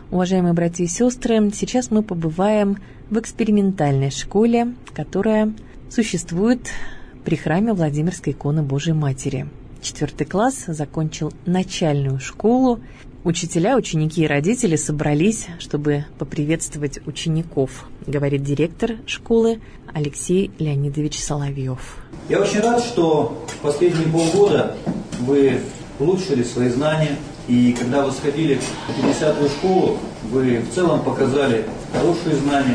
Уважаемые братья и сестры, сейчас мы побываем в экспериментальной школе, которая существует при храме Владимирской иконы Божией Матери. 4 класс закончил начальную школу. Учителя, ученики и родители собрались, чтобы поприветствовать учеников, говорит директор школы Алексей Леонидович Соловьев. Я очень рад, что в последние полгода вы улучшили свои знания, и когда вы сходили в 50-ю школу, вы в целом показали хорошие знания.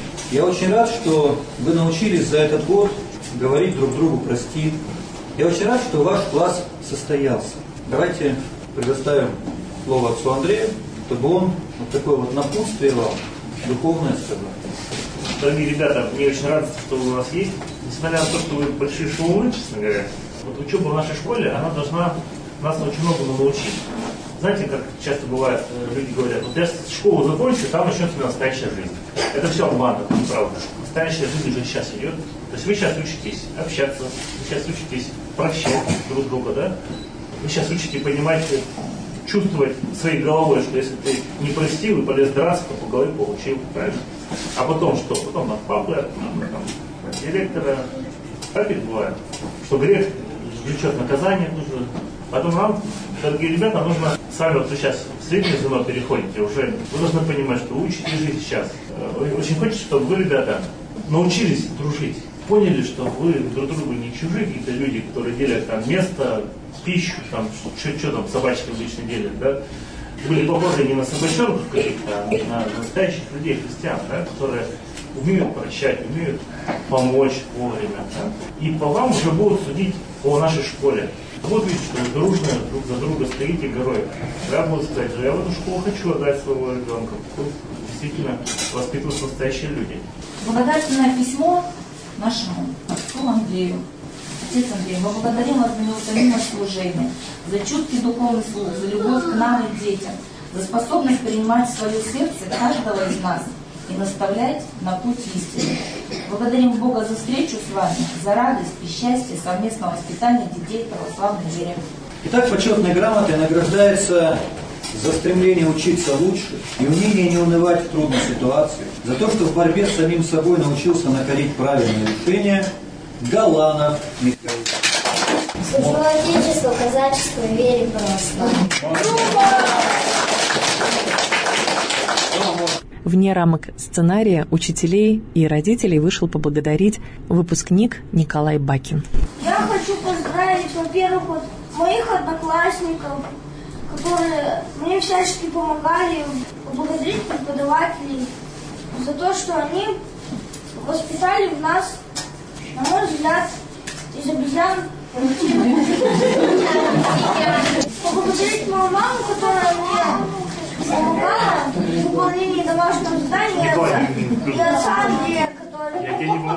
Я очень рад, что вы научились за этот год говорить друг другу «прости». Я очень рад, что ваш класс состоялся. Давайте предоставим слово отцу Андрею, чтобы он вот такое вот напутствие вам духовное сказал. Дорогие ребята, мне очень рад, что вы у нас есть. Несмотря на то, что вы большие шумы, честно говоря, вот учеба в нашей школе, она должна нас очень многому научить. Знаете, как часто бывает, люди говорят, вот я школу закончу, там начнется настоящая жизнь. Это все обман, это неправда. Настоящая жизнь уже сейчас идет. То есть вы сейчас учитесь общаться, вы сейчас учитесь прощать друг друга, да? Вы сейчас учитесь понимать, чувствовать своей головой, что если ты не простил и полез драться, то по голове получил, правильно? А потом что? Потом от папы, от директора. Так ведь бывает, что грех влечет наказание нужно. Потом нам, дорогие ребята, нужно с вами, вот вы сейчас в среднее звено переходите, уже вы должны понимать, что вы учите жить сейчас. Очень хочется, чтобы вы, ребята, научились дружить. Поняли, что вы друг другу не чужие какие-то люди, которые делят там место, пищу, там, что там собачки обычно делят, да? Были похожи не на собачонок каких-то, а на настоящих людей, христиан, да, которые умеют прощать, умеют помочь вовремя. Да? И по вам уже будут судить по нашей школе. Вот видите, что вы дружно друг за друга стоите горой. Я буду сказать, что я в эту школу хочу отдать своего ребенка. Тут действительно воспитываются настоящие люди. Благодарственное письмо нашему отцу Андрею. Отец Андрей, мы благодарим вас за неутомимое служение, за чуткий духовный слух, за любовь к нам и детям, за способность принимать в свое сердце каждого из нас и наставлять на путь истины. Благодарим Бога за встречу с вами, за радость и счастье совместного воспитания детей в православной вере. Итак, почетной грамотой награждается за стремление учиться лучше и умение не унывать в трудной ситуации, за то, что в борьбе с самим собой научился находить правильные решения, Галанов Михаил. Служу Отечеству, казачеству и вере православной. Вне рамок сценария учителей и родителей вышел поблагодарить выпускник Николай Бакин. Я хочу поздравить, во-первых, вот моих одноклассников, которые мне всячески помогали, поблагодарить преподавателей за то, что они воспитали в нас, на мой взгляд, из обезьян. Поблагодарить мою маму, которая мне помогала в выполнении домашнего задания, и отца Андрея, который помог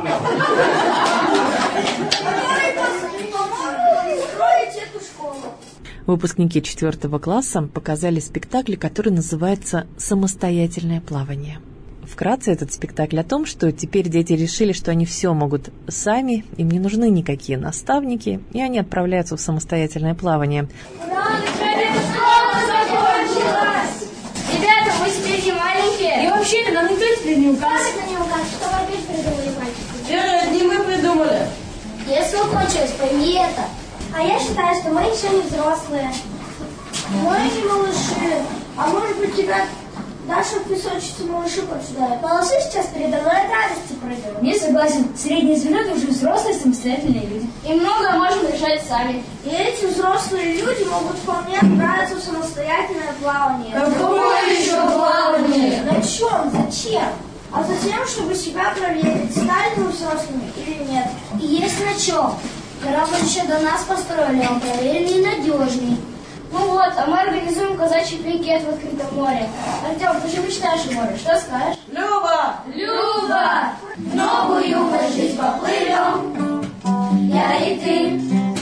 строить эту школу. Выпускники 4 класса показали спектакль, который называется «Самостоятельное плавание». Вкратце этот спектакль о том, что теперь дети решили, что они все могут сами, им не нужны никакие наставники, и они отправляются в самостоятельное плавание. Ура, школа закончилась! Ребята, мы теперь не маленькие. И вообще, нам никто теперь не указ. Как это не указ? Что вы опять придумали, мальчики? Это не мы придумали. Если закончилось, пойми это. А я считаю, что мы еще не взрослые. Мы не малыши. А может быть, тебя Даша в песочнице малыши поджидает. Малыши сейчас передо мной от радости прыгают. Не согласен. Среднее звено — это уже взрослые самостоятельные люди. И многое можем решать сами. И эти взрослые люди могут вполне отправиться в самостоятельное плавание. Какое еще плавание? На чем? Зачем? А затем, чтобы себя проверить, стали мы взрослыми или нет. И есть на чем. Корабль еще до нас построили, а он проверенный и надежный. Ну вот, а мы организуем казачий пикет в открытом море. Артем, ты же мечтаешь о море, что скажешь? Люба! Люба! В новую мы жизнь поплывем, я и ты.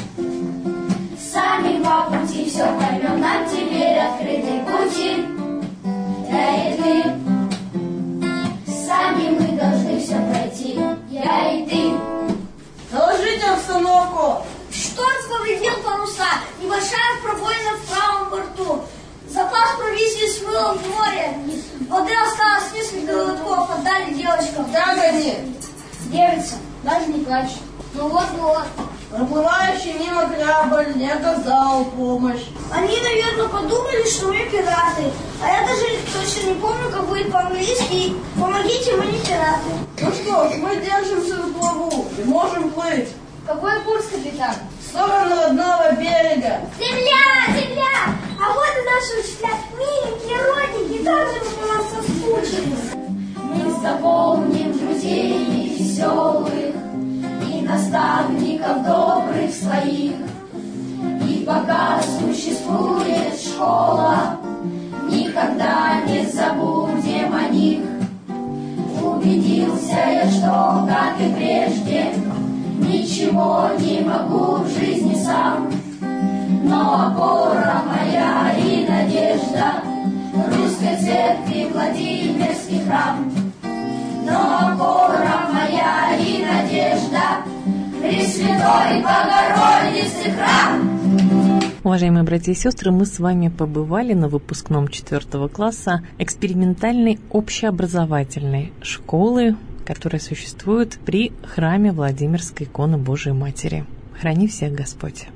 Сами по пути все поймем, нам теперь открыты пути, я и ты. Сами мы должны все пройти, я и ты. Доложите обстановку. Шторм повредил паруса, небольшая пробоина в правом борту. Запас провизии смыло в море. что? Как они? Держится, даже не плачет. Ну вот-вот. Проплывающий мимо корабль не оказал помощь. Они, наверное, подумали, что мы пираты. А я даже точно не помню, как будет по-английски. Помогите, мы не пираты. Ну что ж, мы держимся на плаву и можем плыть. Какой курс, капитан? В сторону родного берега. Земля! Земля! А вот и наши учителя. Миленькие, родненькие, как же мы по вас соскучились. Мы запомним друзей веселых и наставников добрых своих. И пока существует школа, никогда не забудем о них. Убедился я, что, как и прежде, ничего не могу в жизни сам. Но опора моя и надежда Русской Церкви Владимирский храм. Но опора моя и надежда Пресвятой Богородицы храм. Уважаемые братья и сестры, мы с вами побывали на выпускном 4 класса экспериментальной общеобразовательной школы, которая существует при храме Владимирской иконы Божией Матери. Храни всех Господь!